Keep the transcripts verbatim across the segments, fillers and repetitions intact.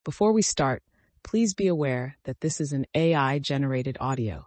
Before we start, please be aware that this is an A I-generated audio.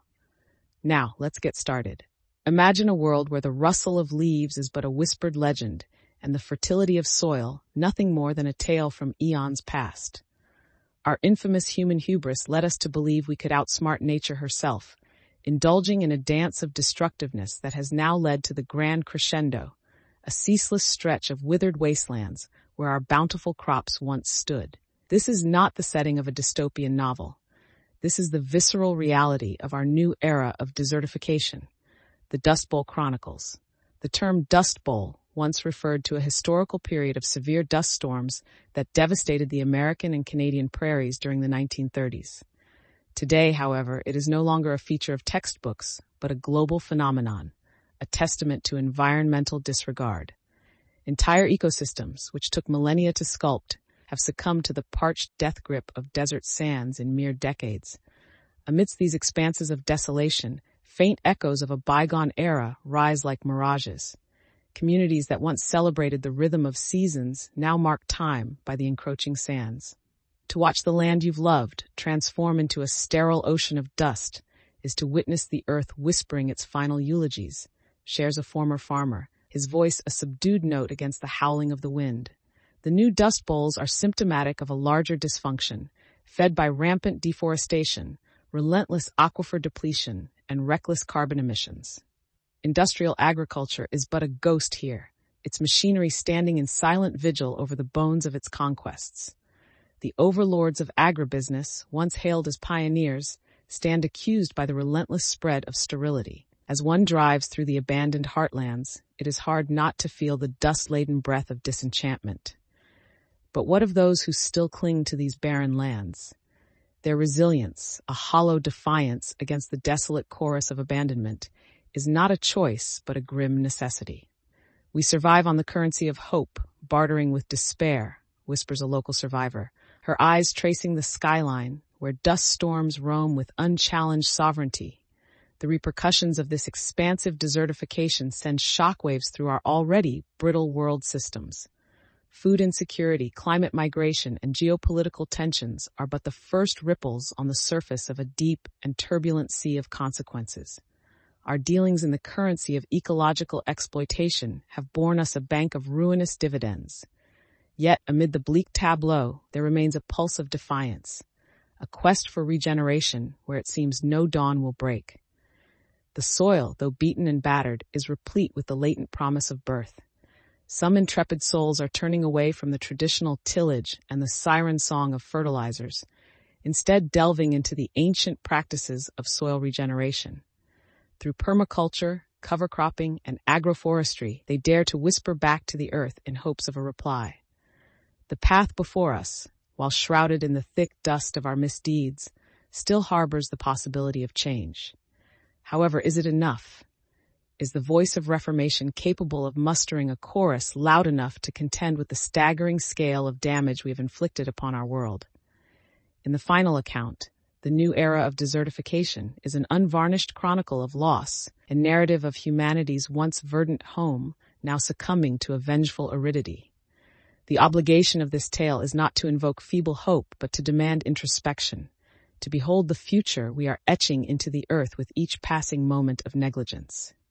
Now, let's get started. Imagine a world where the rustle of leaves is but a whispered legend, and the fertility of soil nothing more than a tale from eons past. Our infamous human hubris led us to believe we could outsmart nature herself, indulging in a dance of destructiveness that has now led to the grand crescendo, a ceaseless stretch of withered wastelands where our bountiful crops once stood. This is not the setting of a dystopian novel. This is the visceral reality of our new era of desertification, the Dust Bowl Chronicles. The term Dust Bowl once referred to a historical period of severe dust storms that devastated the American and Canadian prairies during the nineteen thirties. Today, however, it is no longer a feature of textbooks, but a global phenomenon, a testament to environmental disregard. Entire ecosystems, which took millennia to sculpt, have succumbed to the parched death grip of desert sands in mere decades. Amidst these expanses of desolation, faint echoes of a bygone era rise like mirages. Communities that once celebrated the rhythm of seasons now mark time by the encroaching sands. To watch the land you've loved transform into a sterile ocean of dust is to witness the earth whispering its final eulogies, shares a former farmer, his voice a subdued note against the howling of the wind. The new dust bowls are symptomatic of a larger dysfunction, fed by rampant deforestation, relentless aquifer depletion, and reckless carbon emissions. Industrial agriculture is but a ghost here, its machinery standing in silent vigil over the bones of its conquests. The overlords of agribusiness, once hailed as pioneers, stand accused by the relentless spread of sterility. As one drives through the abandoned heartlands, it is hard not to feel the dust-laden breath of disenchantment. But what of those who still cling to these barren lands? Their resilience, a hollow defiance against the desolate chorus of abandonment, is not a choice but a grim necessity. We survive on the currency of hope, bartering with despair, whispers a local survivor, her eyes tracing the skyline where dust storms roam with unchallenged sovereignty. The repercussions of this expansive desertification send shockwaves through our already brittle world systems. Food insecurity, climate migration, and geopolitical tensions are but the first ripples on the surface of a deep and turbulent sea of consequences. Our dealings in the currency of ecological exploitation have borne us a bank of ruinous dividends. Yet, amid the bleak tableau, there remains a pulse of defiance, a quest for regeneration where it seems no dawn will break. The soil, though beaten and battered, is replete with the latent promise of birth. Some intrepid souls are turning away from the traditional tillage and the siren song of fertilizers, instead delving into the ancient practices of soil regeneration. Through permaculture, cover cropping, and agroforestry, they dare to whisper back to the earth in hopes of a reply. The path before us, while shrouded in the thick dust of our misdeeds, still harbors the possibility of change. However, is it enough? Is the voice of reformation capable of mustering a chorus loud enough to contend with the staggering scale of damage we have inflicted upon our world? In the final account, the new era of desertification is an unvarnished chronicle of loss, a narrative of humanity's once verdant home now succumbing to a vengeful aridity. The obligation of this tale is not to invoke feeble hope, but to demand introspection, to behold the future we are etching into the earth with each passing moment of negligence.